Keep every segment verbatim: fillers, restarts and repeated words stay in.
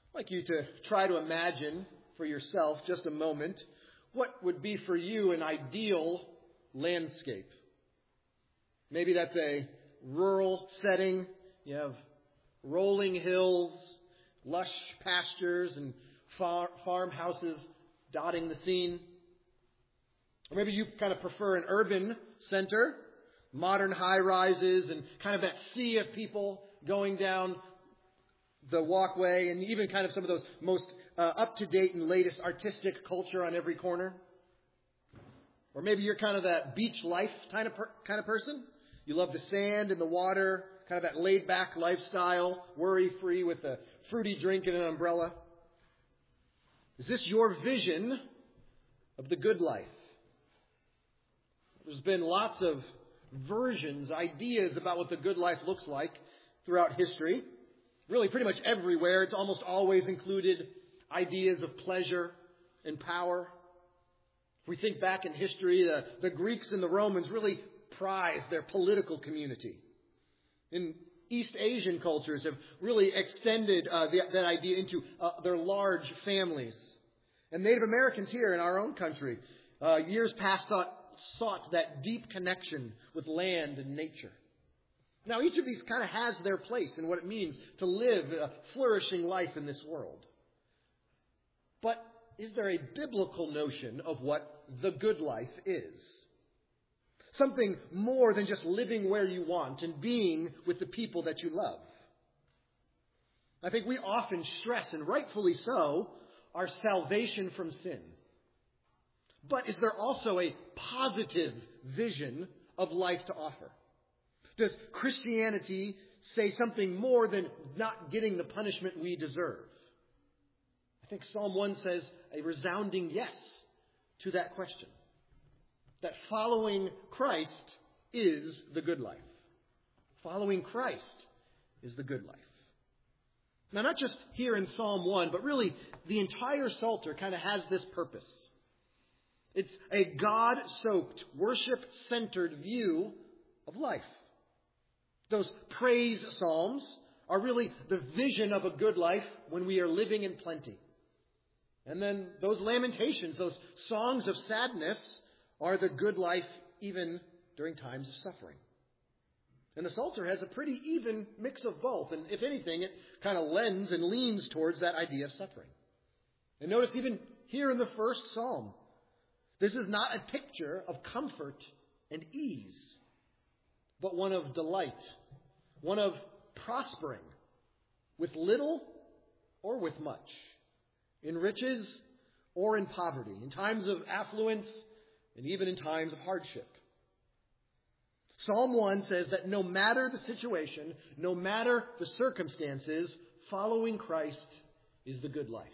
I'd like you to try to imagine for yourself just a moment what would be for you an ideal landscape. Maybe that's a rural setting. You have rolling hills, lush pastures, and far- farmhouses dotting the scene. Or maybe you kind of prefer an urban center, modern high-rises, and kind of that sea of people going down the walkway, and even kind of some of those most uh, up-to-date and latest artistic culture on every corner. Or maybe you're kind of that beach life kind of per- kind of person. You love the sand and the water, kind of that laid-back lifestyle, worry-free with a fruity drink and an umbrella. Is this your vision of the good life? There's been lots of versions, ideas about what the good life looks like throughout history. Really, pretty much everywhere, it's almost always included ideas of pleasure and power. If we think back in history, the, the Greeks and the Romans really prized their political community. And East Asian cultures have really extended uh, the, that idea into uh, their large families. And Native Americans here in our own country, uh, years past thought, sought that deep connection with land and nature. Now, each of these kind of has their place in what it means to live a flourishing life in this world. But is there a biblical notion of what the good life is? Something more than just living where you want and being with the people that you love. I think we often stress, and rightfully so, our salvation from sin. But is there also a positive vision of life to offer? Does Christianity say something more than not getting the punishment we deserve? I think Psalm one says a resounding yes to that question. That following Christ is the good life. Following Christ is the good life. Now, not just here in Psalm one, but really the entire Psalter kind of has this purpose. It's a God-soaked, worship-centered view of life. Those praise psalms are really the vision of a good life when we are living in plenty. And then those lamentations, those songs of sadness, are the good life even during times of suffering. And the Psalter has a pretty even mix of both. And if anything, it kind of lends and leans towards that idea of suffering. And notice even here in the first psalm, this is not a picture of comfort and ease, but one of delight, one of prospering with little or with much, in riches or in poverty, in times of affluence and even in times of hardship. Psalm one says that no matter the situation, no matter the circumstances, following Christ is the good life.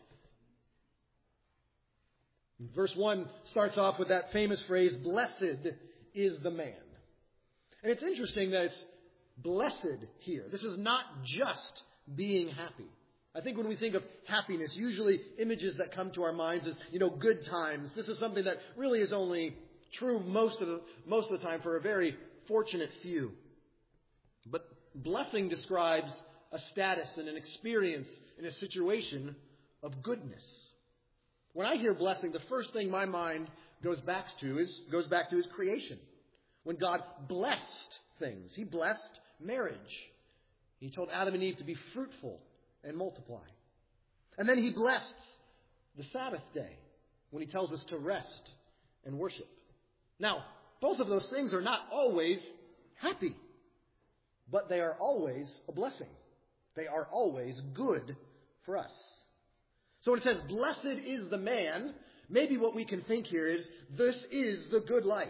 Verse one starts off with that famous phrase, "Blessed is the man." And it's interesting that it's blessed here. This is not just being happy. I think when we think of happiness, usually images that come to our minds is, you know, good times. This is something that really is only true most of the, most of the time for a very fortunate few. But blessing describes a status and an experience in a situation of goodness. When I hear blessing, the first thing my mind goes back to is goes back to his creation. When God blessed things, he blessed marriage. He told Adam and Eve to be fruitful and multiply. And then he blessed the Sabbath day when he tells us to rest and worship. Now, both of those things are not always happy, but they are always a blessing. They are always good for us. So when it says, "Blessed is the man," maybe what we can think here is, this is the good life.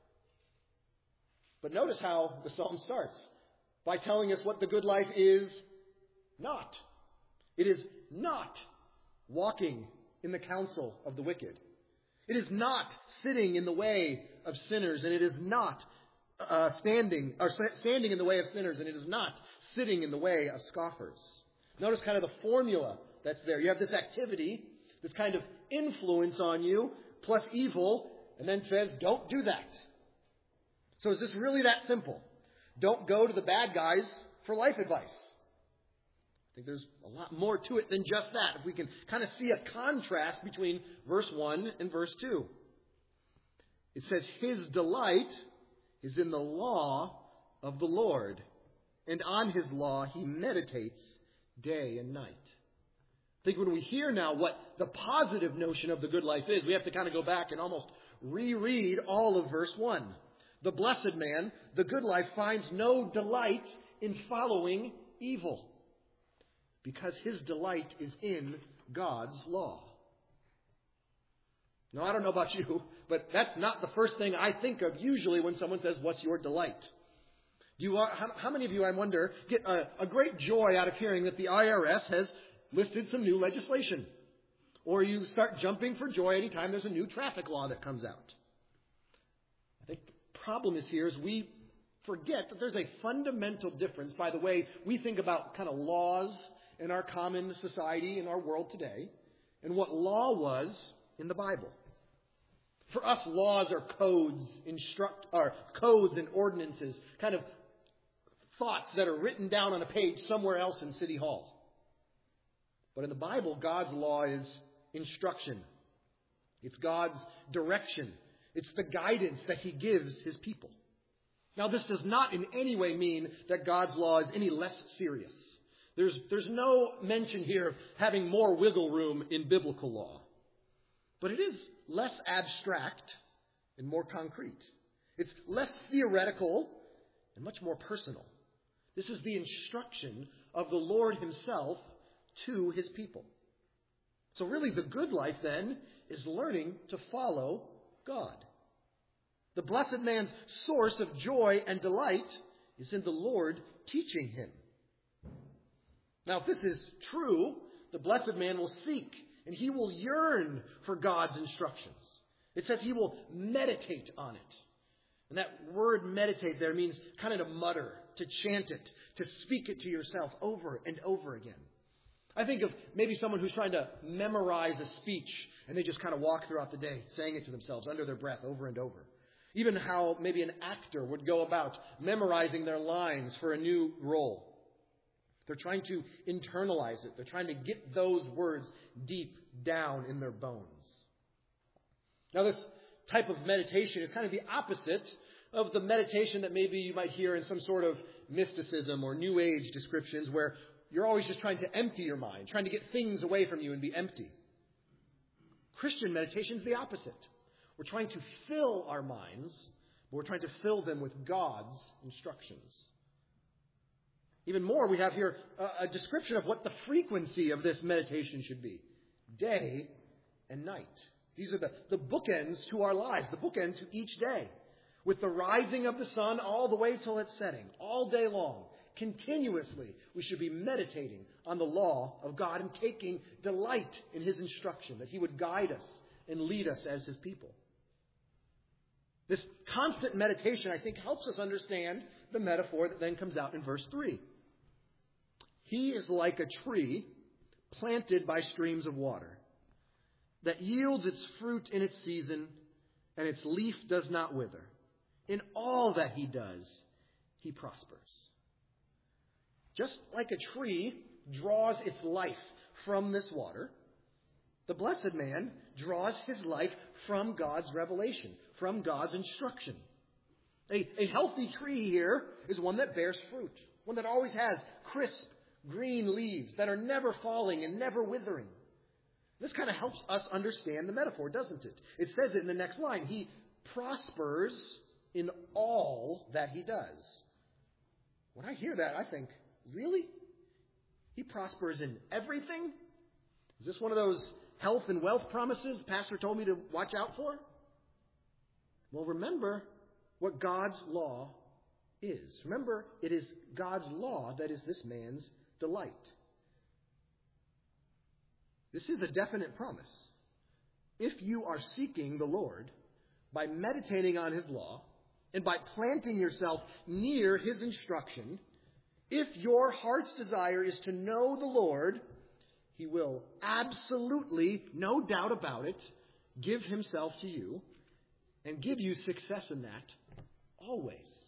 But notice how the psalm starts by telling us what the good life is not. It is not walking in the counsel of the wicked. It is not sitting in the way of sinners, and it is not uh, standing or standing in the way of sinners, and it is not sitting in the way of scoffers. Notice kind of the formula that's there. You have this activity, this kind of influence on you, plus evil, and then says, don't do that. So is this really that simple? Don't go to the bad guys for life advice. I think there's a lot more to it than just that. If we can kind of see a contrast between verse one and verse two. It says, his delight is in the law of the Lord, and on his law he meditates day and night. I think when we hear now what the positive notion of the good life is, we have to kind of go back and almost reread all of verse one. The blessed man, the good life, finds no delight in following evil, because his delight is in God's law. Now, I don't know about you, but that's not the first thing I think of usually when someone says, what's your delight? Do you, how, how many of you, I wonder, get a, a great joy out of hearing that the I R S has listed some new legislation? Or you start jumping for joy anytime there's a new traffic law that comes out? I think the problem is here is we forget that there's a fundamental difference by the way we think about kind of laws in our common society, in our world today, and what law was in the Bible. For us, laws are codes, instruct, or codes and ordinances, kind of thoughts that are written down on a page somewhere else in City Hall. But in the Bible, God's law is instruction. It's God's direction. It's the guidance that he gives his people. Now, this does not in any way mean that God's law is any less serious. There's, there's no mention here of having more wiggle room in biblical law. But it is less abstract and more concrete. It's less theoretical and much more personal. This is the instruction of the Lord himself to his people. So really the good life then is learning to follow God. The blessed man's source of joy and delight is in the Lord teaching him. Now, if this is true, the blessed man will seek and he will yearn for God's instructions. It says he will meditate on it. And that word meditate there means kind of to mutter, to chant it, to speak it to yourself over and over again. I think of maybe someone who's trying to memorize a speech and they just kind of walk throughout the day saying it to themselves under their breath over and over. Even how maybe an actor would go about memorizing their lines for a new role. They're trying to internalize it. They're trying to get those words deep down in their bones. Now, this type of meditation is kind of the opposite of the meditation that maybe you might hear in some sort of mysticism or New Age descriptions where you're always just trying to empty your mind, trying to get things away from you and be empty. Christian meditation is the opposite. We're trying to fill our minds, but we're trying to fill them with God's instructions. Even more, we have here a, a description of what the frequency of this meditation should be. Day and night. These are the, the bookends to our lives, the bookends to each day. With the rising of the sun all the way till its setting, all day long, continuously, we should be meditating on the law of God and taking delight in his instruction, that he would guide us and lead us as his people. This constant meditation, I think, helps us understand the metaphor that then comes out in verse three. He is like a tree planted by streams of water that yields its fruit in its season, and its leaf does not wither. In all that he does, he prospers. Just like a tree draws its life from this water, the blessed man draws his life from God's revelation, from God's instruction. A, a healthy tree here is one that bears fruit, one that always has crisp, green leaves that are never falling and never withering. This kind of helps us understand the metaphor, doesn't it? It says it in the next line. He prospers in all that he does. When I hear that, I think, really? He prospers in everything? Is this one of those health and wealth promises the pastor told me to watch out for? Well, remember what God's law is. Remember, it is God's law that is this man's delight. This is a definite promise. If you are seeking the Lord by meditating on his law and by planting yourself near his instruction, if your heart's desire is to know the Lord, he will absolutely, no doubt about it, give himself to you and give you success in that always.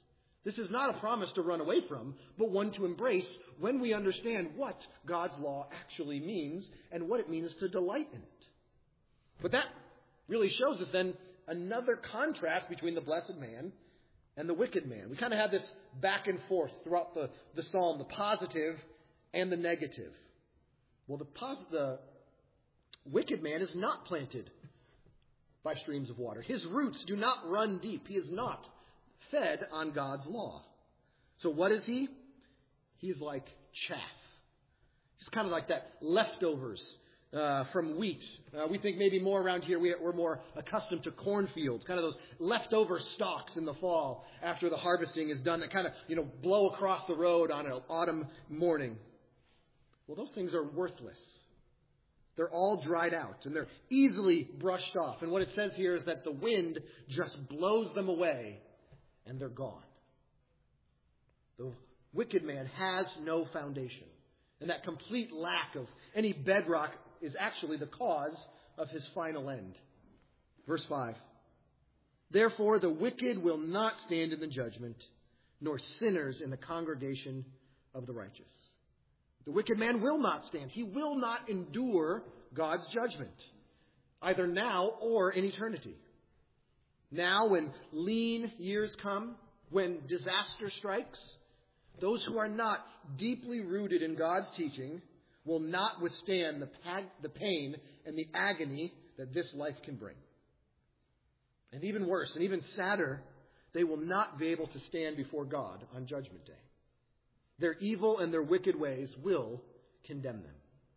This is not a promise to run away from, but one to embrace when we understand what God's law actually means and what it means to delight in it. But that really shows us then another contrast between the blessed man and the wicked man. We kind of have this back and forth throughout the, the psalm, the positive and the negative. Well, the, pos- the wicked man is not planted by streams of water. His roots do not run deep. He is not fed on God's law. So what is he? He's like chaff. He's kind of like that leftovers uh, from wheat. Uh, we think maybe more around here, we, we're more accustomed to cornfields, kind of those leftover stalks in the fall after the harvesting is done that kind of, you know, blow across the road on an autumn morning. Well, those things are worthless. They're all dried out and they're easily brushed off. And what it says here is that the wind just blows them away and they're gone. The wicked man has no foundation. And that complete lack of any bedrock is actually the cause of his final end. Verse five. Therefore the wicked will not stand in the judgment, nor sinners in the congregation of the righteous. The wicked man will not stand. He will not endure God's judgment, either now or in eternity. Now, when lean years come, when disaster strikes, those who are not deeply rooted in God's teaching will not withstand the, pag- the pain and the agony that this life can bring. And even worse, and even sadder, they will not be able to stand before God on Judgment Day. Their evil and their wicked ways will condemn them.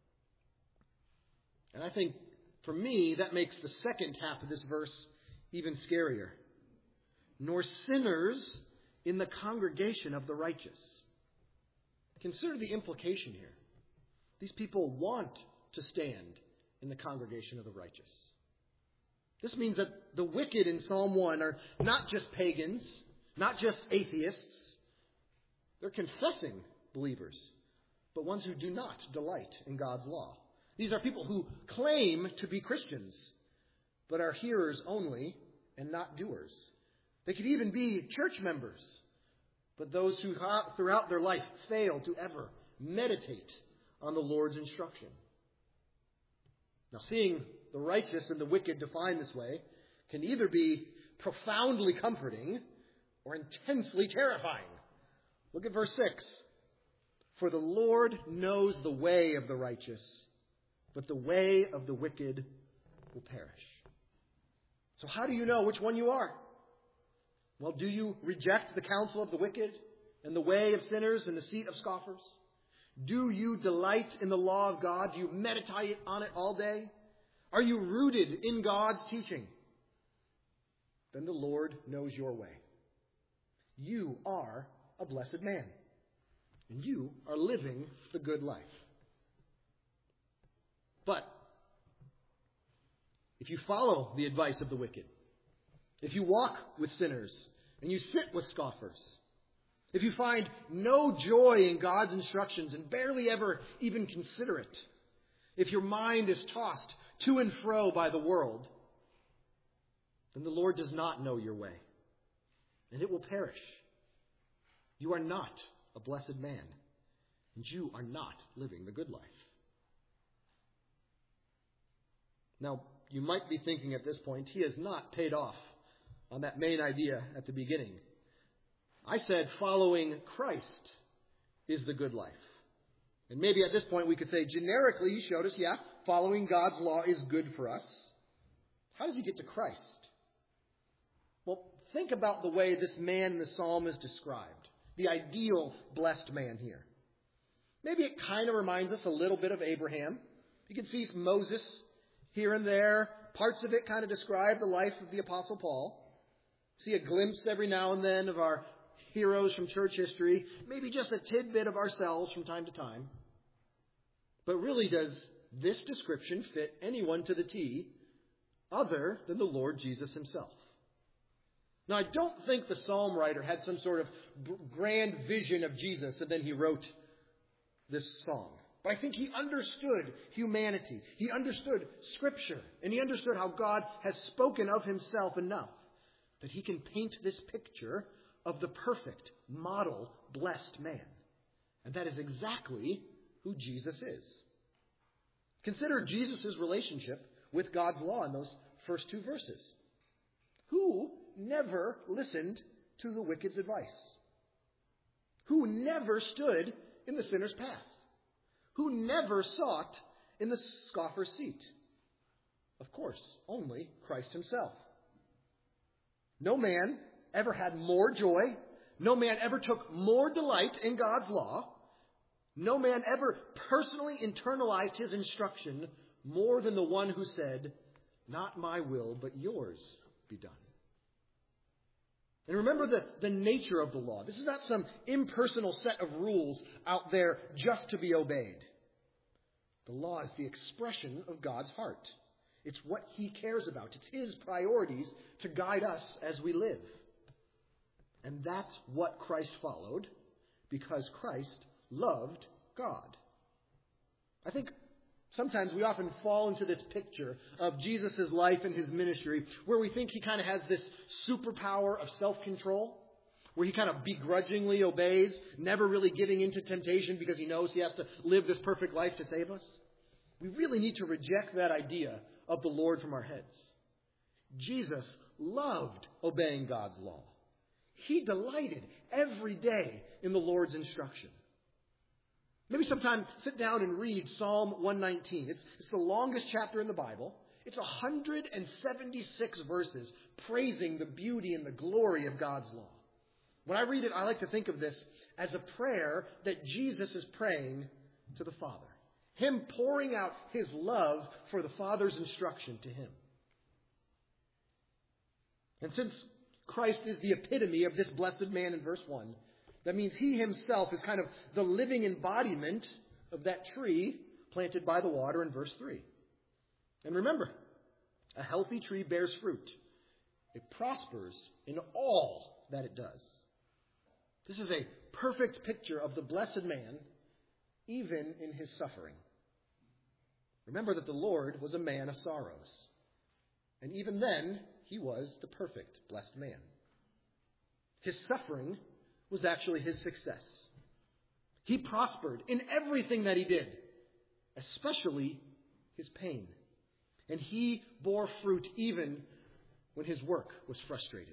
And I think, for me, that makes the second half of this verse even scarier. Nor sinners in the congregation of the righteous. Consider the implication here. These people want to stand in the congregation of the righteous. This means that the wicked in Psalm one are not just pagans, not just atheists. They're confessing believers, but ones who do not delight in God's law. These are people who claim to be Christians, but are hearers only and not doers. They could even be church members, but those who throughout their life fail to ever meditate on the Lord's instruction. Now, seeing the righteous and the wicked defined this way can either be profoundly comforting or intensely terrifying. Look at verse six. For the Lord knows the way of the righteous, but the way of the wicked will perish. So how do you know which one you are? Well, do you reject the counsel of the wicked and the way of sinners and the seat of scoffers? Do you delight in the law of God? Do you meditate on it all day? Are you rooted in God's teaching? Then the Lord knows your way. You are a blessed man, and you are living the good life. But if you follow the advice of the wicked, if you walk with sinners and you sit with scoffers, if you find no joy in God's instructions and barely ever even consider it, if your mind is tossed to and fro by the world, then the Lord does not know your way, and it will perish. You are not a blessed man, and you are not living the good life. Now, you might be thinking at this point, he has not paid off on that main idea at the beginning. I said following Christ is the good life. And maybe at this point we could say generically he showed us, yeah, following God's law is good for us. How does he get to Christ? Well, think about the way this man in the psalm is described. The ideal blessed man here. Maybe it kind of reminds us a little bit of Abraham. You can see Moses here and there. Parts of it kind of describe the life of the Apostle Paul. See a glimpse every now and then of our heroes from church history. Maybe just a tidbit of ourselves from time to time. But really, does this description fit anyone to the T other than the Lord Jesus himself? Now, I don't think the psalm writer had some sort of grand vision of Jesus and then he wrote this song. But I think he understood humanity. He understood Scripture. And he understood how God has spoken of himself enough that he can paint this picture of the perfect, model, blessed man. And that is exactly who Jesus is. Consider Jesus' relationship with God's law in those first two verses. Who never listened to the wicked's advice? Who never stood in the sinner's path? Who never sought in the scoffer's seat? Of course, only Christ himself. No man ever had more joy. No man ever took more delight in God's law. No man ever personally internalized his instruction more than the one who said, "Not my will, but yours be done." And remember the, the nature of the law. This is not some impersonal set of rules out there just to be obeyed. The law is the expression of God's heart. It's what he cares about. It's his priorities to guide us as we live. And that's what Christ followed, because Christ loved God. I think sometimes we often fall into this picture of Jesus' life and his ministry where we think he kind of has this superpower of self-control, where he kind of begrudgingly obeys, never really giving into temptation because he knows he has to live this perfect life to save us. We really need to reject that idea of the Lord from our heads. Jesus loved obeying God's law. He delighted every day in the Lord's instruction. Maybe sometime sit down and read Psalm one nineteen. It's, it's the longest chapter in the Bible. It's one hundred seventy-six verses praising the beauty and the glory of God's law. When I read it, I like to think of this as a prayer that Jesus is praying to the Father. Him pouring out his love for the Father's instruction to him. And since Christ is the epitome of this blessed man in verse one, that means he himself is kind of the living embodiment of that tree planted by the water in verse three. And remember, a healthy tree bears fruit. It prospers in all that it does. This is a perfect picture of the blessed man, even in his suffering. Remember that the Lord was a man of sorrows. And even then, he was the perfect blessed man. His suffering was actually his success. He prospered in everything that he did, especially his pain. And he bore fruit even when his work was frustrated.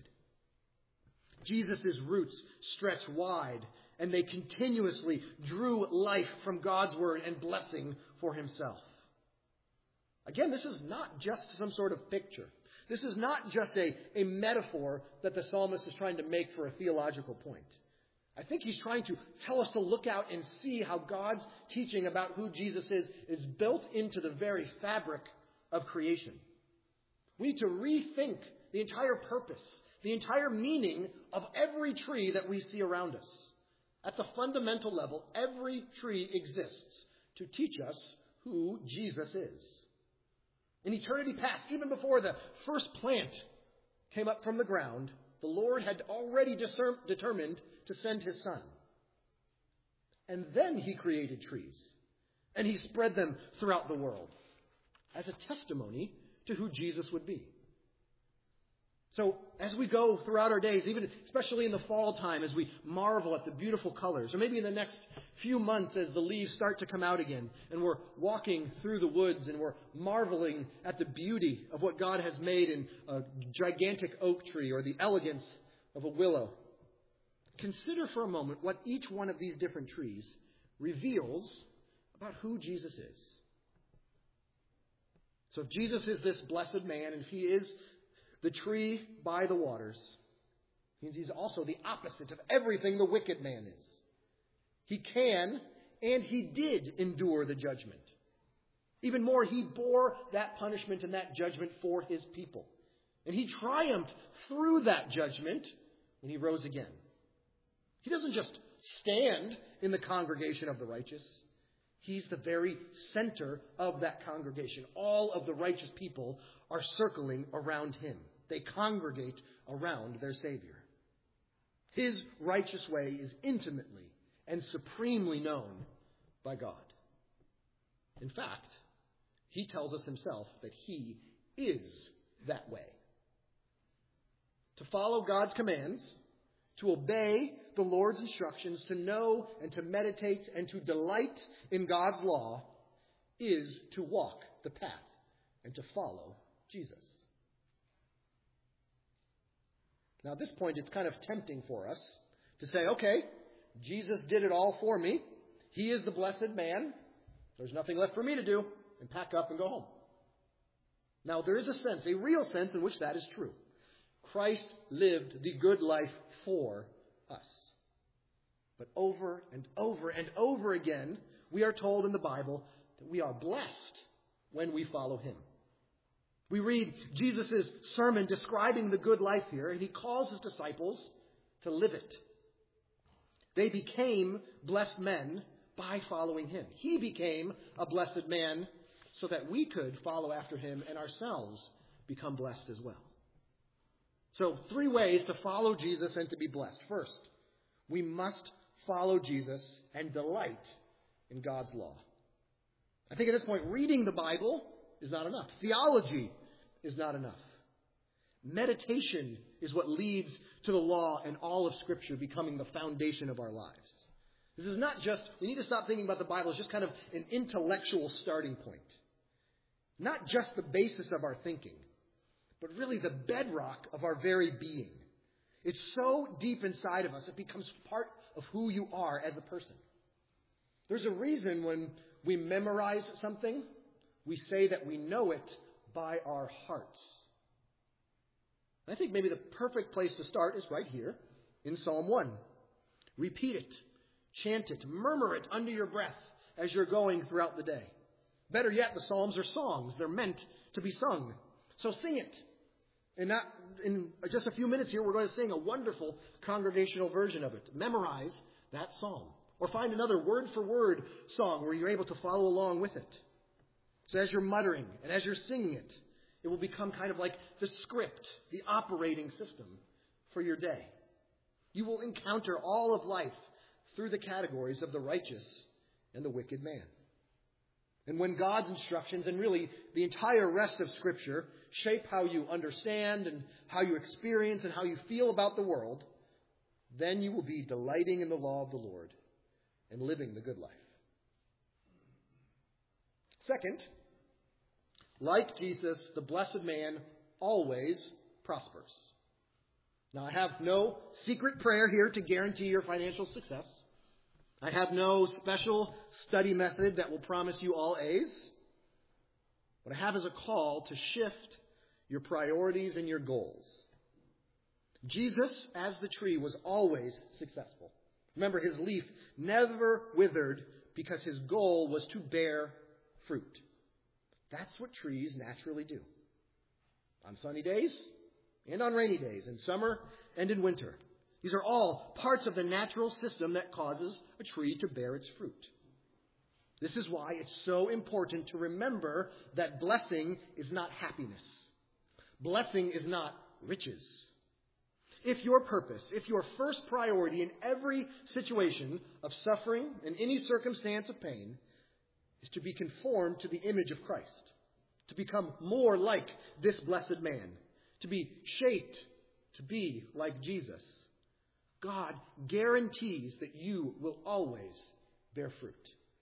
Jesus' roots stretched wide, and they continuously drew life from God's word and blessing for himself. Again, this is not just some sort of picture. This is not just a, a metaphor that the psalmist is trying to make for a theological point. I think he's trying to tell us to look out and see how God's teaching about who Jesus is is built into the very fabric of creation. We need to rethink the entire purpose, the entire meaning of every tree that we see around us. At the fundamental level, every tree exists to teach us who Jesus is. In eternity past, even before the first plant came up from the ground, the Lord had already discern, determined to send his Son. And then he created trees, and he spread them throughout the world as a testimony to who Jesus would be. So as we go throughout our days, even especially in the fall time, as we marvel at the beautiful colors, or maybe in the next few months as the leaves start to come out again, and we're walking through the woods and we're marveling at the beauty of what God has made in a gigantic oak tree or the elegance of a willow, consider for a moment what each one of these different trees reveals about who Jesus is. So if Jesus is this blessed man, and if he is the tree by the waters, means he's also the opposite of everything the wicked man is. He can and he did endure the judgment. Even more, he bore that punishment and that judgment for his people. And he triumphed through that judgment when he rose again. He doesn't just stand in the congregation of the righteous. He's the very center of that congregation. All of the righteous people are circling around him. They congregate around their Savior. His righteous way is intimately and supremely known by God. In fact, he tells us himself that he is that way. To follow God's commands, To obey the Lord's instructions, to know and to meditate and to delight in God's law is to walk the path and to follow Jesus. Now, at this point, it's kind of tempting for us to say, okay, Jesus did it all for me. He is the blessed man. There's nothing left for me to do, and pack up and go home. Now, there is a sense, a real sense in which that is true. Christ lived the good life for us. But over and over and over again, we are told in the Bible that we are blessed when we follow him. We read Jesus' sermon describing the good life here, and he calls his disciples to live it. They became blessed men by following him. He became a blessed man so that we could follow after him and ourselves become blessed as well. So, three ways to follow Jesus and to be blessed. First, we must follow Jesus and delight in God's law. I think at this point, reading the Bible is not enough. Theology is not enough. Meditation is what leads to the law and all of Scripture becoming the foundation of our lives. This is not just, we need to stop thinking about the Bible as just kind of an intellectual starting point. Not just the basis of our thinking, but really the bedrock of our very being. It's so deep inside of us, it becomes part of who you are as a person. There's a reason when we memorize something, we say that we know it by our hearts. I think maybe the perfect place to start is right here in Psalm one. Repeat it, chant it, murmur it under your breath as you're going throughout the day. Better yet, the Psalms are songs. They're meant to be sung. So sing it. And not, in just a few minutes here, we're going to sing a wonderful congregational version of it. Memorize that psalm. Or find another word-for-word song where you're able to follow along with it. So as you're muttering and as you're singing it, it will become kind of like the script, the operating system for your day. You will encounter all of life through the categories of the righteous and the wicked man. And when God's instructions, and really the entire rest of Scripture, shape how you understand and how you experience and how you feel about the world, then you will be delighting in the law of the Lord and living the good life. Second, like Jesus, the blessed man always prospers. Now, I have no secret prayer here to guarantee your financial success. I have no special study method that will promise you all A's. What I have is a call to shift your priorities and your goals. Jesus, as the tree, was always successful. Remember, his leaf never withered because his goal was to bear fruit. That's what trees naturally do. On sunny days and on rainy days, in summer and in winter. These are all parts of the natural system that causes a tree to bear its fruit. This is why it's so important to remember that blessing is not happiness. Blessing is not riches. If your purpose, if your first priority in every situation of suffering and any circumstance of pain is to be conformed to the image of Christ, to become more like this blessed man, to be shaped to be like Jesus, God guarantees that you will always bear fruit.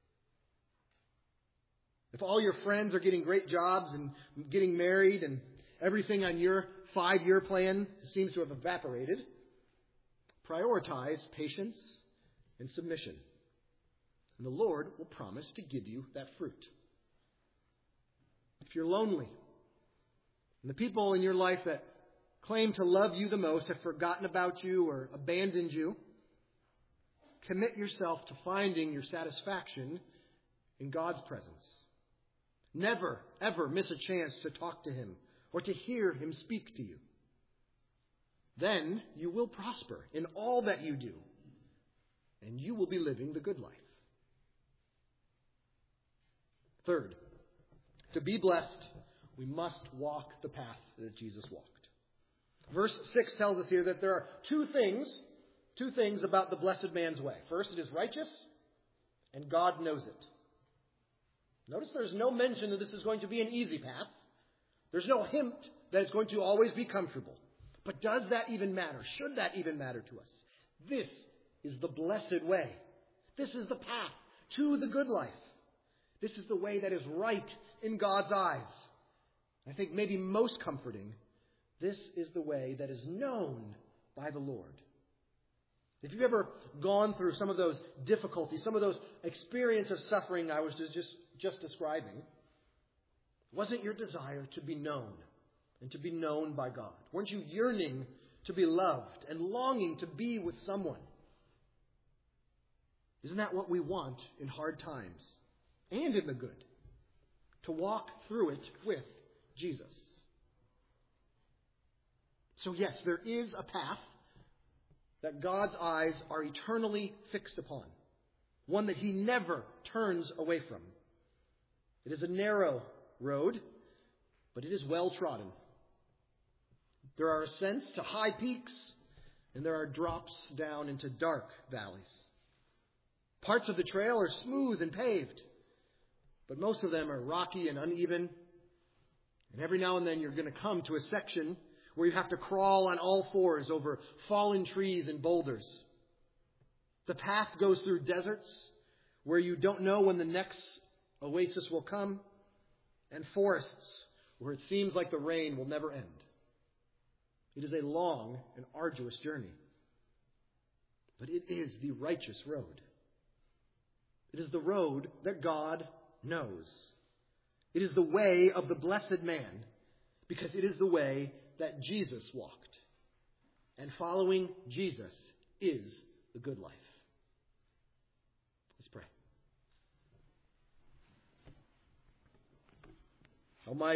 If all your friends are getting great jobs and getting married and everything on your five-year plan seems to have evaporated, prioritize patience and submission. And the Lord will promise to give you that fruit. If you're lonely, and the people in your life that claim to love you the most have forgotten about you or abandoned you, commit yourself to finding your satisfaction in God's presence. Never, ever miss a chance to talk to him or to hear him speak to you. Then you will prosper in all that you do, and you will be living the good life. Third, to be blessed, we must walk the path that Jesus walked. Verse six tells us here that there are two things, two things about the blessed man's way. First, it is righteous, and God knows it. Notice there's no mention that this is going to be an easy path. There's no hint that it's going to always be comfortable. But does that even matter? Should that even matter to us? This is the blessed way. This is the path to the good life. This is the way that is right in God's eyes. I think maybe most comforting, this is the way that is known by the Lord. If you've ever gone through some of those difficulties, some of those experiences of suffering I was just, just describing, wasn't your desire to be known and to be known by God? Weren't you yearning to be loved and longing to be with someone? Isn't that what we want in hard times and in the good? To walk through it with Jesus. So yes, there is a path that God's eyes are eternally fixed upon. One that He never turns away from. It is a narrow road, but it is well trodden. There are ascents to high peaks, and there are drops down into dark valleys. Parts of the trail are smooth and paved, but most of them are rocky and uneven. And every now and then you're going to come to a section where you have to crawl on all fours over fallen trees and boulders. The path goes through deserts where you don't know when the next oasis will come, and forests where it seems like the rain will never end. It is a long and arduous journey, but it is the righteous road. It is the road that God knows. It is the way of the blessed man, because it is the way that Jesus walked. And following Jesus is the good life. Let's pray. Almighty